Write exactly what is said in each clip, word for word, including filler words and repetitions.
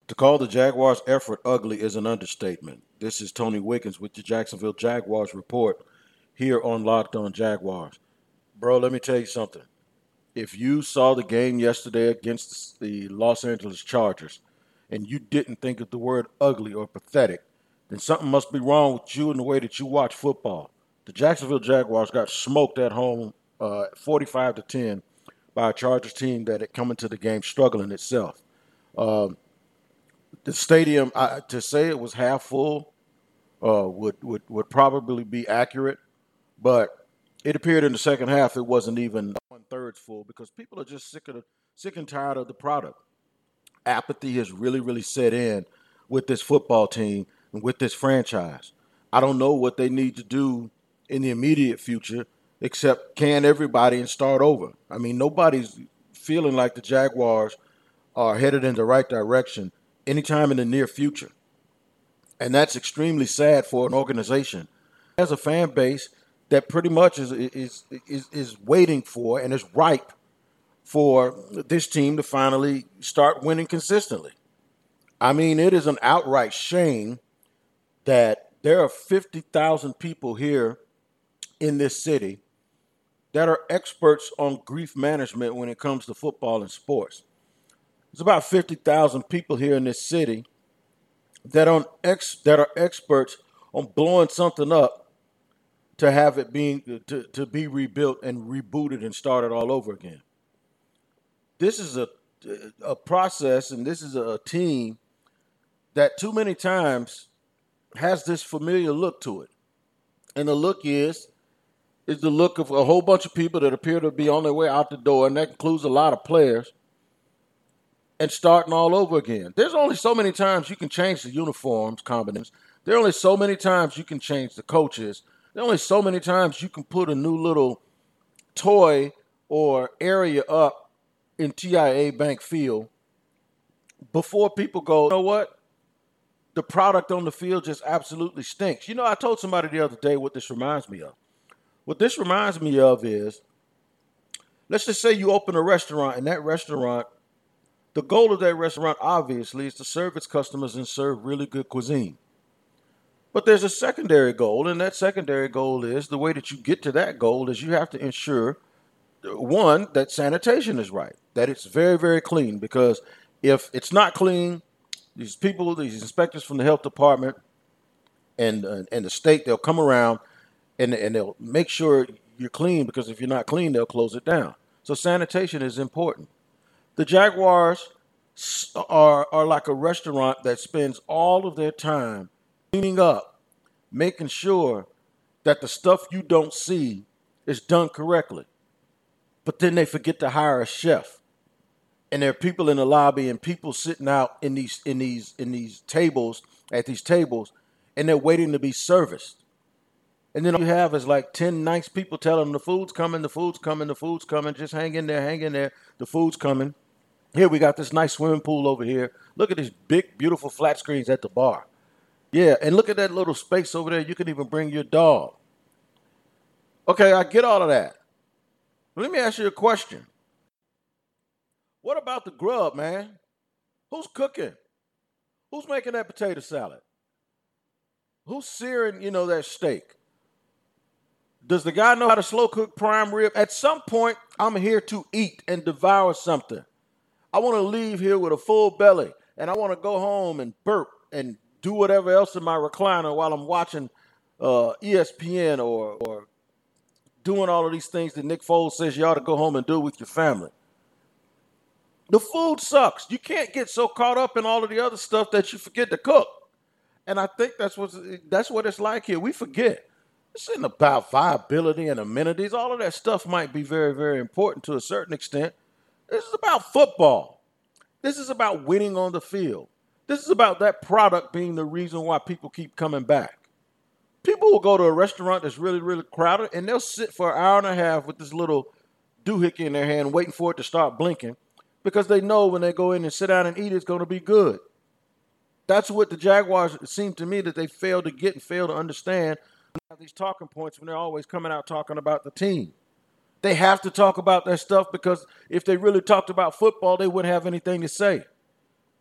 To call the Jaguars' effort ugly is an understatement. This is Tony Wiggins with the Jacksonville Jaguars report here on Locked On Jaguars. Bro, let me tell you something. If you saw the game yesterday against the Los Angeles Chargers and you didn't think of the word ugly or pathetic, then something must be wrong with you and the way that you watch football. The Jacksonville Jaguars got smoked at home uh, forty-five to ten by a Chargers team that had come into the game struggling itself. Um, The stadium, uh, to say it was half full uh, would, would would probably be accurate, but it appeared in the second half it wasn't even one third full because people are just sick of the, sick and tired of the product. Apathy has really really set in with this football team and with this franchise. I don't know what they need to do in the immediate future except can everybody and start over. I mean, nobody's feeling like the Jaguars are headed in the right direction anytime in the near future. And that's extremely sad for an organization. As a fan base that pretty much is is is, is waiting for and is ripe for this team to finally start winning consistently. I mean, it is an outright shame that there are fifty thousand people here in this city that are experts on grief management when it comes to football and sports. There's about fifty thousand people here in this city that are, ex, that are experts on blowing something up to have it being to, to be rebuilt and rebooted and started all over again. This is a a process and this is a team that too many times has this familiar look to it. And the look is is the look of a whole bunch of people that appear to be on their way out the door, and that includes a lot of players, and starting all over again. There's only so many times you can change the uniforms combinations. There are only so many times you can change the coaches. There are only so many times you can put a new little toy or area up in T I A Bank Field before people go, you know what? The product on the field just absolutely stinks. You know, I told somebody the other day what this reminds me of. What this reminds me of is, let's just say you open a restaurant, and that restaurant, the goal of that restaurant, obviously, is to serve its customers and serve really good cuisine. But there's a secondary goal, and that secondary goal is the way that you get to that goal is you have to ensure, one, that sanitation is right, that it's very, very clean. Because if it's not clean, these people, these inspectors from the health department and uh, and the state, they'll come around and, and they'll make sure you're clean, because if you're not clean, they'll close it down. So sanitation is important. The Jaguars are, are like a restaurant that spends all of their time cleaning up, making sure that the stuff you don't see is done correctly. But then they forget to hire a chef. And there are people in the lobby and people sitting out in these in these in these tables, at these tables, and they're waiting to be serviced. And then all you have is like ten nice people telling them the food's coming, the food's coming, the food's coming. Just hang in there, hang in there. The food's coming. Here we got this nice swimming pool over here. Look at these big, beautiful flat screens at the bar. Yeah, and look at that little space over there. You can even bring your dog. Okay, I get all of that. But let me ask you a question. What about the grub, man? Who's cooking? Who's making that potato salad? Who's searing, you know, that steak? Does the guy know how to slow cook prime rib? At some point, I'm here to eat and devour something. I want to leave here with a full belly, and I want to go home and burp and do whatever else in my recliner while I'm watching uh, E S P N or, or doing all of these things that Nick Foles says you ought to go home and do with your family. The food sucks. You can't get so caught up in all of the other stuff that you forget to cook. And I think that's what that's what it's like here. We forget. This isn't about viability and amenities. All of that stuff might be very, very important to a certain extent. This is about football. This is about winning on the field. This is about that product being the reason why people keep coming back. People will go to a restaurant that's really, really crowded, and they'll sit for an hour and a half with this little doohickey in their hand waiting for it to start blinking, because they know when they go in and sit down and eat, it's going to be good. That's what the Jaguars, it seemed to me, that they failed to get and failed to understand. These talking points when they're always coming out talking about the team. They have to talk about that stuff, because if they really talked about football, they wouldn't have anything to say.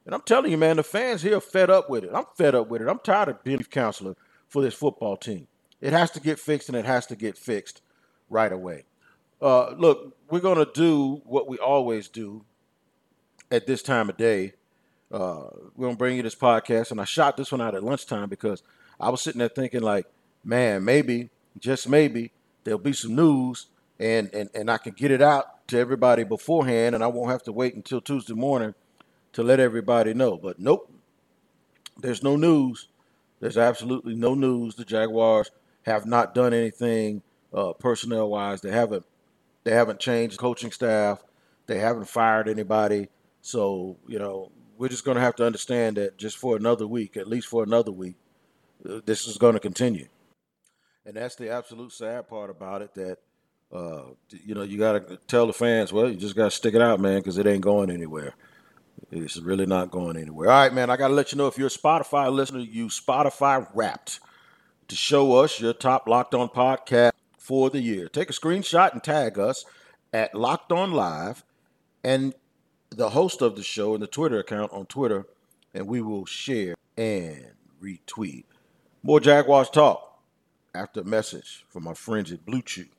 And I'm telling you, man, the fans here are fed up with it. I'm fed up with it. I'm tired of being a counselor for this football team. It has to get fixed, and it has to get fixed right away. Uh, look, we're going to do what we always do at this time of day. Uh, we're going to bring you this podcast, and I shot this one out at lunchtime because I was sitting there thinking, like, man, maybe, just maybe, there'll be some news, and, and, and I can get it out to everybody beforehand, and I won't have to wait until Tuesday morning to let everybody know. But nope, there's no news. There's absolutely no news. The Jaguars have not done anything uh, personnel-wise. They haven't they haven't changed coaching staff. They haven't fired anybody. So, you know, we're just going to have to understand that just for another week, at least for another week, uh, this is going to continue. And that's the absolute sad part about it, that, uh, you know, you got to tell the fans, well, you just got to stick it out, man, because it ain't going anywhere. It's really not going anywhere. All right, man, I got to let you know, if you're a Spotify listener, use Spotify Wrapped to show us your top Locked On podcast for the year. Take a screenshot and tag us at Locked On Live and the host of the show and the Twitter account on Twitter, and we will share and retweet. More Jaguars talk after a message from our friends at Blue Chew.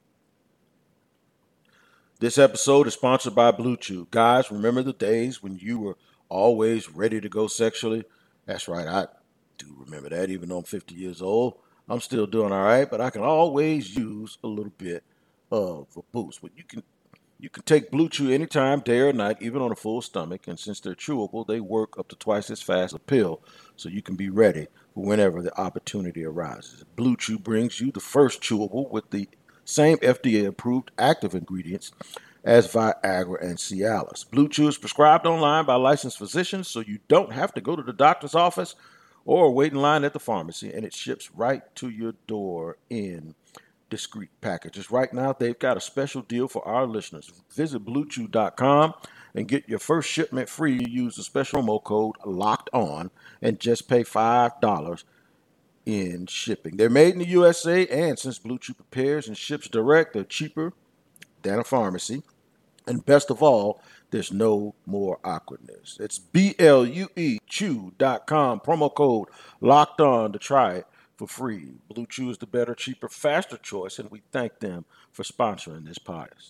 This episode is sponsored by Blue Chew. Guys, remember the days when you were always ready to go sexually? That's right, I do remember that. Even though I'm fifty years old, I'm still doing all right, but I can always use a little bit of a boost. But you can you can take Blue Chew anytime, day or night, even on a full stomach. And since they're chewable, they work up to twice as fast as a pill, so you can be ready for whenever the opportunity arises. Blue Chew brings you the first chewable with the same F D A-approved active ingredients as Viagra and Cialis. Blue Chew is prescribed online by licensed physicians, so you don't have to go to the doctor's office or wait in line at the pharmacy, and it ships right to your door in discreet packages. Right now, they've got a special deal for our listeners. Visit blue chew dot com and get your first shipment free. Use the special promo code LOCKED ON and just pay five dollars in shipping. They're made in the U S A, and since Blue Chew prepares and ships direct, they're cheaper than a pharmacy. And best of all, there's no more awkwardness. It's B L U E chew dot com, promo code locked on to try it for free. Blue Chew is the better, cheaper, faster choice, and we thank them for sponsoring this podcast.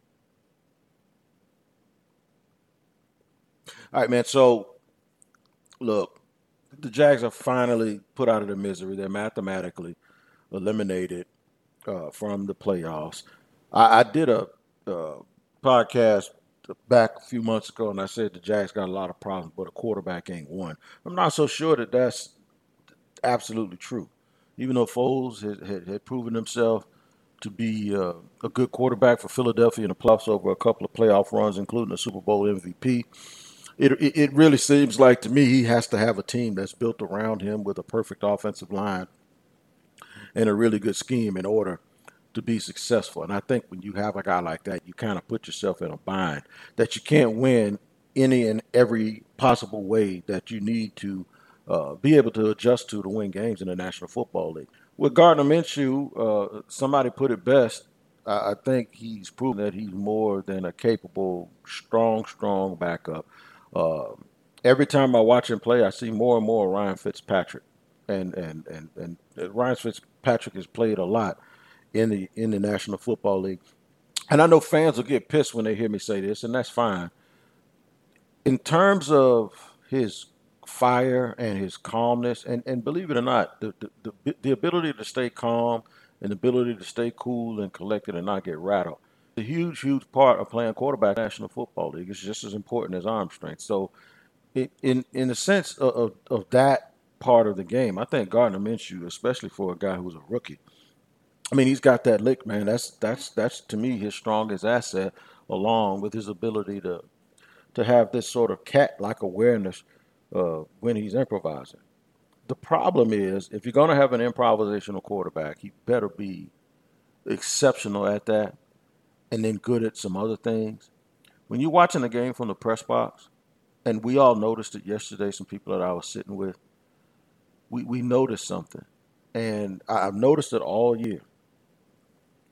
All right, man, so look, the Jags are finally put out of their misery. They're mathematically eliminated uh, from the playoffs. I, I did a uh, podcast back a few months ago, and I said the Jags got a lot of problems, but a quarterback ain't one. I'm not so sure that that's absolutely true. Even though Foles had, had, had proven himself to be uh, a good quarterback for Philadelphia in the playoffs over a couple of playoff runs, including a Super Bowl M V P, it, it, it really seems like to me he has to have a team that's built around him with a perfect offensive line and a really good scheme in order to be successful. And I think when you have a guy like that, you kind of put yourself in a bind that you can't win any and every possible way that you need to uh, be able to adjust to to win games in the National Football League. With Gardner Minshew, uh, somebody put it best. I, I think he's proven that he's more than a capable, strong, strong backup. Uh, every time I watch him play, I see more and more Ryan Fitzpatrick. And, and, and, and Ryan Fitzpatrick has played a lot in the in the National Football League. And I know fans will get pissed when they hear me say this, and that's fine. In terms of his fire and his calmness, and, and believe it or not, the, the, the, the ability to stay calm and the ability to stay cool and collected and not get rattled, a huge, huge part of playing quarterback in the National Football League. It's just as important as arm strength. So it, in, in the sense of, of, of that part of the game, I think Gardner Minshew, especially for a guy who's a rookie, I mean, he's got that lick, man. That's that's that's to me his strongest asset, along with his ability to to have this sort of cat-like awareness uh, when he's improvising. The problem is, if you're going to have an improvisational quarterback, he better be exceptional at that, and then good at some other things. When you're watching the game from the press box, and we all noticed it yesterday, some people that I was sitting with, we we noticed something, and I've noticed it all year.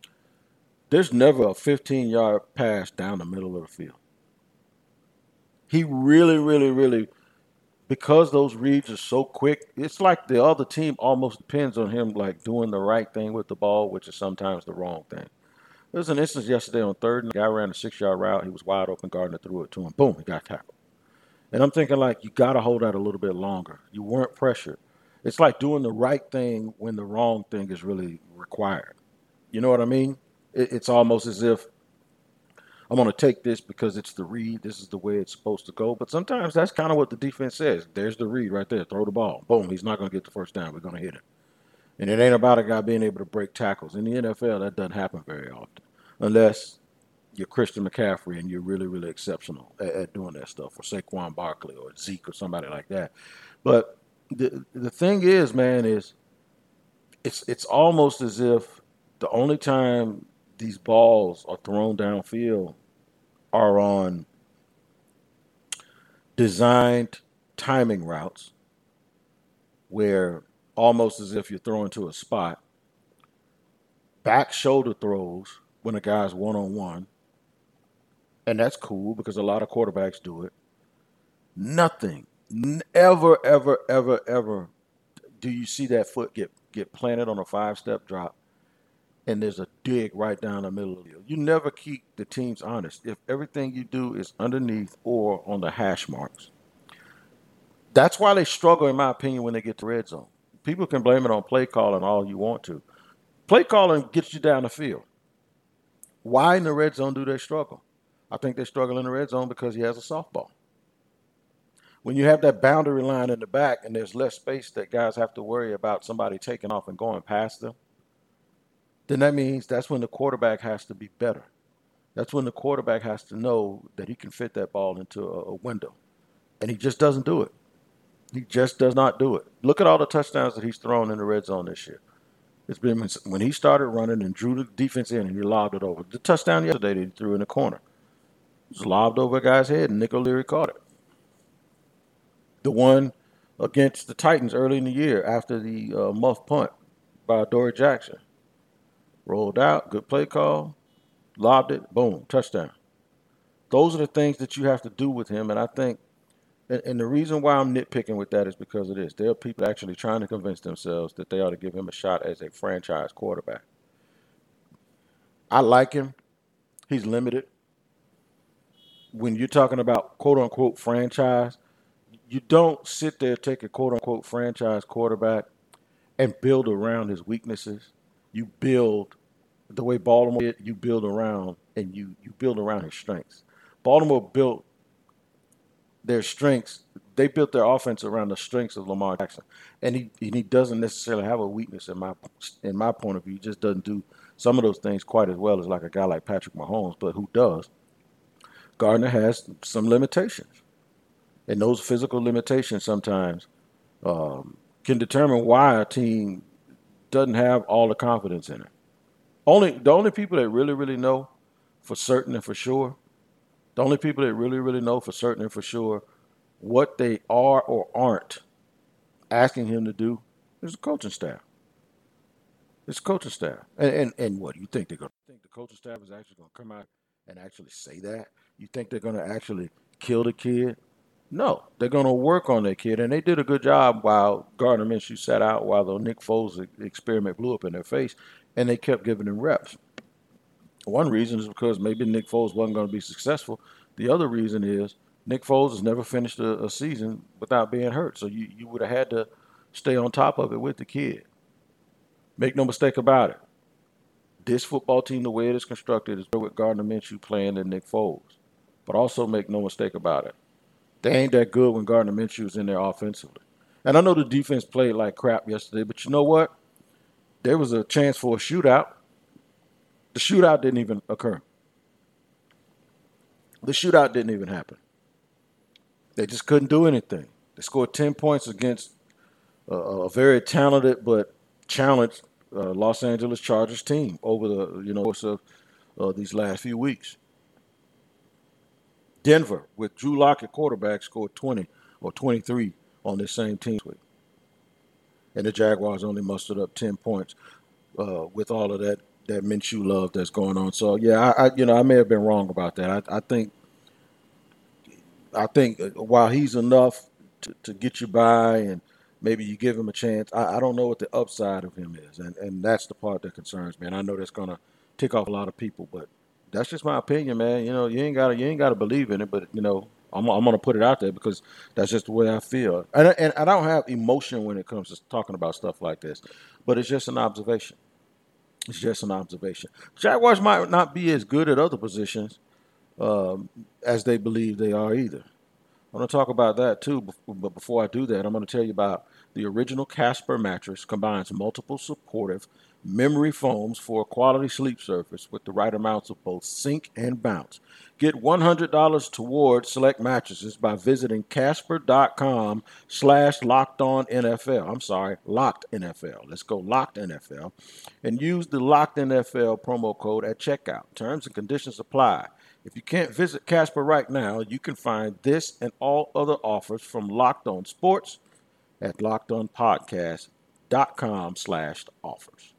There's never a fifteen-yard pass down the middle of the field. He really, really, really, because those reads are so quick, it's like the other team almost depends on him like doing the right thing with the ball, which is sometimes the wrong thing. There was an instance yesterday on third, and the guy ran a six-yard route. He was wide open. Gardner threw it to him. Boom, he got tackled. And I'm thinking, like, you got to hold out a little bit longer. You weren't pressured. It's like doing the right thing when the wrong thing is really required. You know what I mean? It, it's almost as if I'm going to take this because it's the read. This is the way it's supposed to go. But sometimes that's kind of what the defense says. There's the read right there. Throw the ball. Boom, he's not going to get the first down. We're going to hit him. And it ain't about a guy being able to break tackles. In the N F L, that doesn't happen very often unless you're Christian McCaffrey and you're really, really exceptional at, at doing that stuff, or Saquon Barkley or Zeke or somebody like that. But the the thing is, man, is it's it's almost as if the only time these balls are thrown downfield are on designed timing routes where almost as if you're throwing to a spot, back shoulder throws when a guy's one-on-one, and that's cool because a lot of quarterbacks do it. Nothing, ever, ever, ever, ever do you see that foot get, get planted on a five-step drop and there's a dig right down the middle of you. You never keep the teams honest. If everything you do is underneath or on the hash marks, that's why they struggle, in my opinion, when they get to red zone. People can blame it on play calling all you want to. Play calling gets you down the field. Why in the red zone do they struggle? I think they struggle in the red zone because he has a softball. When you have that boundary line in the back and there's less space that guys have to worry about somebody taking off and going past them, then that means that's when the quarterback has to be better. That's when the quarterback has to know that he can fit that ball into a, a window. And he just doesn't do it. He just does not do it. Look at all the touchdowns that he's thrown in the red zone this year. It's been when he started running and drew the defense in and he lobbed it over. The touchdown yesterday that he threw in the corner it was lobbed over a guy's head and Nick O'Leary caught it. The one against the Titans early in the year after the uh, muff punt by Dory Jackson. Rolled out, good play call, lobbed it, boom, touchdown. Those are the things that you have to do with him, and I think, and, and the reason why I'm nitpicking with that is because of this. There are people actually trying to convince themselves that they ought to give him a shot as a franchise quarterback. I like him. He's limited. When you're talking about quote-unquote franchise, you don't sit there, take a quote-unquote franchise quarterback and build around his weaknesses. You build the way Baltimore did, you build around, and you, you build around his strengths. Baltimore built their strengths. They built their offense around the strengths of Lamar Jackson. And he and he doesn't necessarily have a weakness in my in my point of view. He just doesn't do some of those things quite as well as like a guy like Patrick Mahomes, but who does. Gardner has some limitations. And those physical limitations sometimes um, can determine why a team doesn't have all the confidence in it. Only the only people that really, really know for certain and for sure, the only people that really, really know for certain and for sure what they are or aren't asking him to do is the coaching staff. It's the coaching staff. And, and and what, you think they're going to think the coaching staff is actually going to come out and actually say that? You think they're going to actually kill the kid? No, they're going to work on that kid, and they did a good job while Gardner Minshew sat out, while the Nick Foles experiment blew up in their face, and they kept giving him reps. One reason is because maybe Nick Foles wasn't going to be successful. The other reason is Nick Foles has never finished a, a season without being hurt, so you, you would have had to stay on top of it with the kid. Make no mistake about it. This football team, the way it is constructed, is with Gardner Minshew playing than Nick Foles. But also make no mistake about it. They ain't that good when Gardner Minshew's in there offensively. And I know the defense played like crap yesterday, but you know what? There was a chance for a shootout. The shootout didn't even occur. The shootout didn't even happen. They just couldn't do anything. They scored ten points against a, a very talented but challenged uh, Los Angeles Chargers team over the you know course of uh, these last few weeks. Denver, with Drew Lock at quarterback, scored twenty or twenty-three on this same team week. And the Jaguars only mustered up ten points uh, with all of that that Minshew love that's going on. So, yeah, I, I you know, I may have been wrong about that. I, I think I think uh, while he's enough to, to get you by and maybe you give him a chance, I, I don't know what the upside of him is. And, and that's the part that concerns me. And I know that's going to tick off a lot of people, but that's just my opinion, man. You know, you ain't got to you ain't got to believe in it, but, you know, I'm, I'm going to put it out there because that's just the way I feel. And, and I don't have emotion when it comes to talking about stuff like this, but it's just an observation. It's just an observation. Jaguars might not be as good at other positions um, as they believe they are either. I'm going to talk about that too, but before I do that, I'm going to tell you about the original Casper mattress combines multiple supportive memory foams for a quality sleep surface with the right amounts of both sink and bounce. Get one hundred dollars towards select mattresses by visiting casper.com slash locked on NFL. I'm sorry, locked N F L. Let's go locked N F L. And use the locked N F L promo code at checkout. Terms and conditions apply. If you can't visit Casper right now, you can find this and all other offers from Locked On Sports at lockedonpodcast.com slash offers.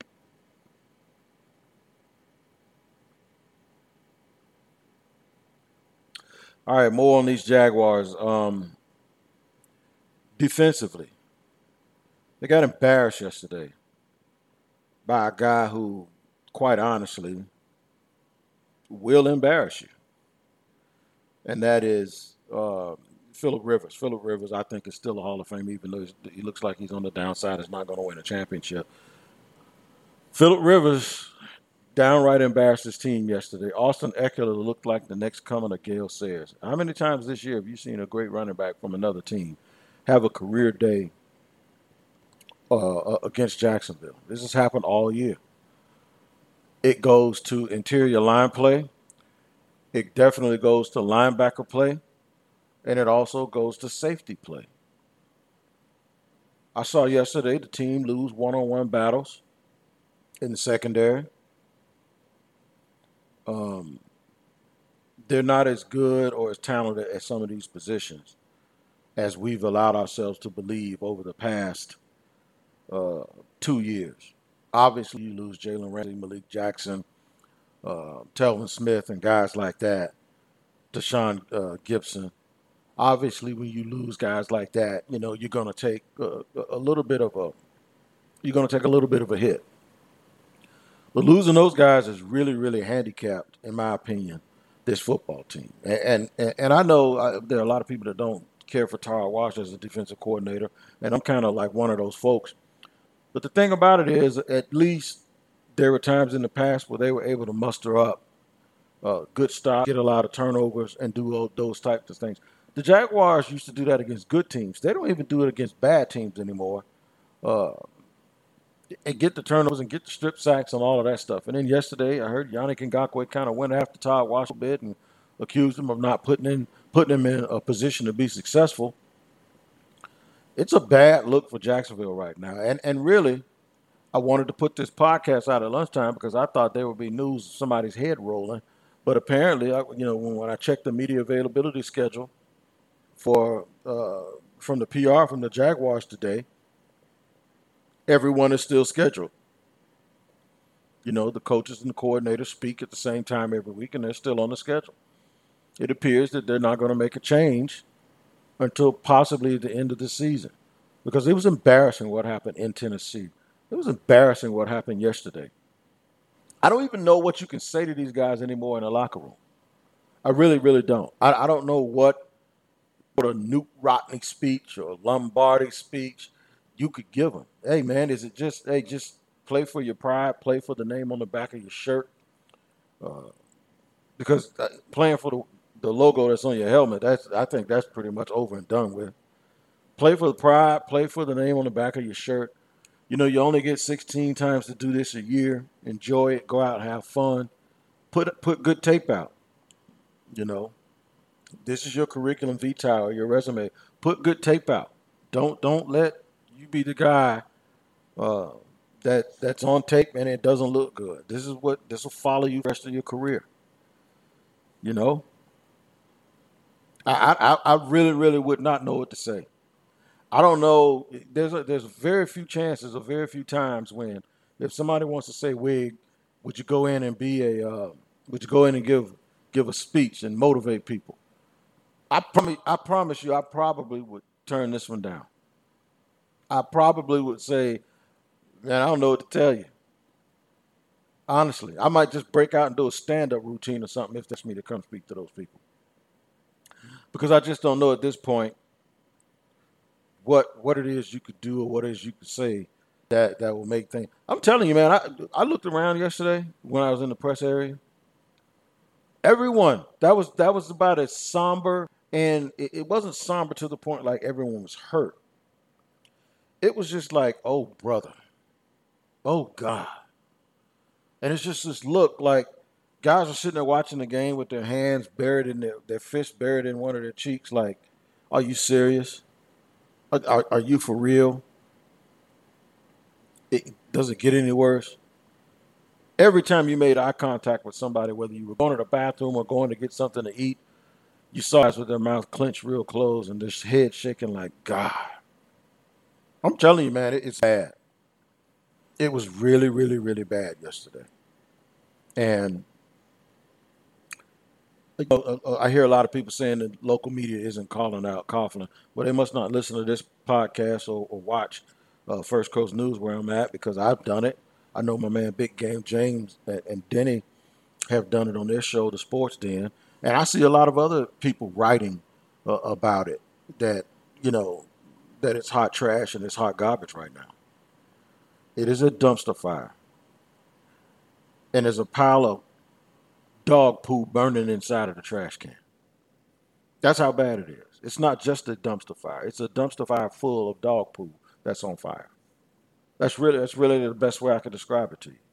All right, more on these Jaguars. Um, defensively, they got embarrassed yesterday by a guy who, quite honestly, will embarrass you. And that is uh, Phillip Rivers. Phillip Rivers, I think, is still a Hall of Fame, even though he looks like he's on the downside. He's not going to win a championship. Phillip Rivers downright embarrassed his team yesterday. Austin Eckler looked like the next coming of Gale Sayers. How many times this year have you seen a great running back from another team have a career day uh, uh, against Jacksonville? This has happened all year. It goes to interior line play. It definitely goes to linebacker play. And it also goes to safety play. I saw yesterday the team lose one-on-one battles in the secondary. Um, they're not as good or as talented at some of these positions as we've allowed ourselves to believe over the past uh, two years. Obviously, you lose Jalen Ramsey, Malik Jackson, uh, Telvin Smith, and guys like that, Deshaun uh, Gibson. Obviously, when you lose guys like that, you know, you're going to take a, a little bit of a you're going to take a little bit of a hit. But losing those guys is really, really handicapped, in my opinion, this football team. And and, and I know I, there are a lot of people that don't care for Tara Wash as a defensive coordinator, and I'm kind of like one of those folks. But the thing about it is, at least there were times in the past where they were able to muster up uh, good stops, get a lot of turnovers, and do all those types of things. The Jaguars used to do that against good teams. They don't even do it against bad teams anymore. Uh, and get the turnovers and get the strip sacks and all of that stuff. And then yesterday, I heard Yannick Ngakoue kind of went after Todd Wash a bit and accused him of not putting in putting him in a position to be successful. It's a bad look for Jacksonville right now. And and really, I wanted to put this podcast out at lunchtime because I thought there would be news of somebody's head rolling. But apparently, I, you know, when, when I checked the media availability schedule for uh, from the P R from the Jaguars today, everyone is still scheduled. You know, the coaches and the coordinators speak at the same time every week, and they're still on the schedule. It appears that they're not going to make a change until possibly the end of the season, because it was embarrassing what happened in Tennessee. It was embarrassing what happened yesterday. I don't even know what you can say to these guys anymore in the locker room. I really, really don't. I, I don't know what, what a Newt Rodney speech or Lombardi speech you could give them. Hey, man, is it just, hey, just play for your pride, play for the name on the back of your shirt? Uh, because uh, playing for the, the logo that's on your helmet, that's I think that's pretty much over and done with. Play for the pride, play for the name on the back of your shirt. You know, you only get sixteen times to do this a year. Enjoy it, go out and have fun. Put put good tape out. You know, this is your curriculum vitae or your resume. Put good tape out. Don't don't let you be the guy uh, that that's on tape and it doesn't look good. This is what this will follow you the rest of your career. You know, I I, I really really would not know what to say. I don't know. There's a, there's very few chances or very few times when if somebody wants to say, "Wig, would you go in and be a uh, would you go in and give give a speech and motivate people?" I promise, I promise you, I probably would turn this one down. I probably would say, man, I don't know what to tell you. Honestly, I might just break out and do a stand-up routine or something if that's me to come speak to those people, because I just don't know at this point what what it is you could do or what it is you could say that that will make things. I'm telling you, man. I I looked around yesterday when I was in the press area. Everyone that was that was about as somber, and it, it wasn't somber to the point like everyone was hurt. It was just like, oh brother, oh God, and it's just this look like guys are sitting there watching the game with their hands buried in their their fists buried in one of their cheeks. Like, are you serious? Are, are, are you for real? It, does it get any worse? Every time you made eye contact with somebody, whether you were going to the bathroom or going to get something to eat, you saw guys with their mouth clenched real close and their head shaking like, God. I'm telling you, man, it, it's bad. It was really, really, really bad yesterday. And you know, uh, uh, I hear a lot of people saying that local media isn't calling out Coughlin. Well, they must not listen to this podcast or, or watch uh, First Coast News where I'm at, because I've done it. I know my man Big Game James and, and Denny have done it on their show, The Sports Den. And I see a lot of other people writing uh, about it, that, you know, that it's hot trash and it's hot garbage right now. It is a dumpster fire. And there's a pile of dog poo burning inside of the trash can. That's how bad it is. It's not just a dumpster fire. It's a dumpster fire full of dog poo that's on fire. That's really that's really the best way I could describe it to you.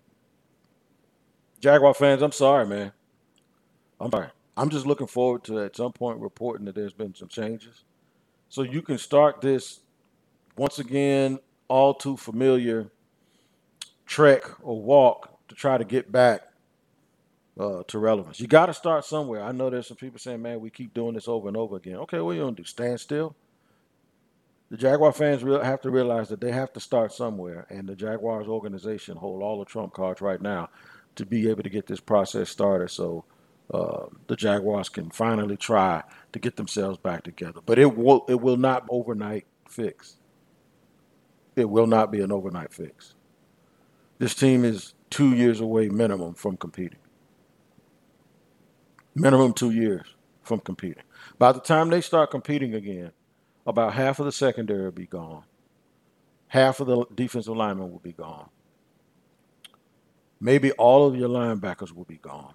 Jaguar fans, I'm sorry, man. I'm sorry. I'm just looking forward to at some point reporting that there's been some changes, so you can start this once again all too familiar trek or walk to try to get back uh, to relevance. You got to start somewhere. I know there's some people saying, man, we keep doing this over and over again. Okay, what are you going to do? Stand still? The Jaguar fans real, have to realize that they have to start somewhere, and the Jaguars organization hold all the trump cards right now to be able to get this process started, so uh, the Jaguars can finally try to get themselves back together. But it will it will not be an overnight fix. It will not be an overnight fix. This team is two years away minimum from competing. Minimum two years from competing. By the time they start competing again, about half of the secondary will be gone. Half of the defensive linemen will be gone. Maybe all of your linebackers will be gone.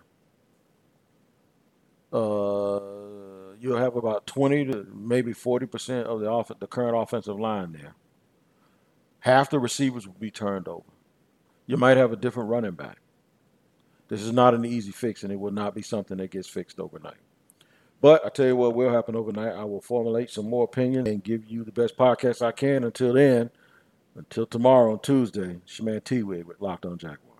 Uh, you'll have about twenty to maybe forty percent of the off- the current offensive line there. Half the receivers will be turned over. You might have a different running back. This is not an easy fix, and it will not be something that gets fixed overnight. But I tell you what will happen overnight. I will formulate some more opinions and give you the best podcast I can. Until then, until tomorrow on Tuesday, it's your man T-Wig with Locked On Jaguars.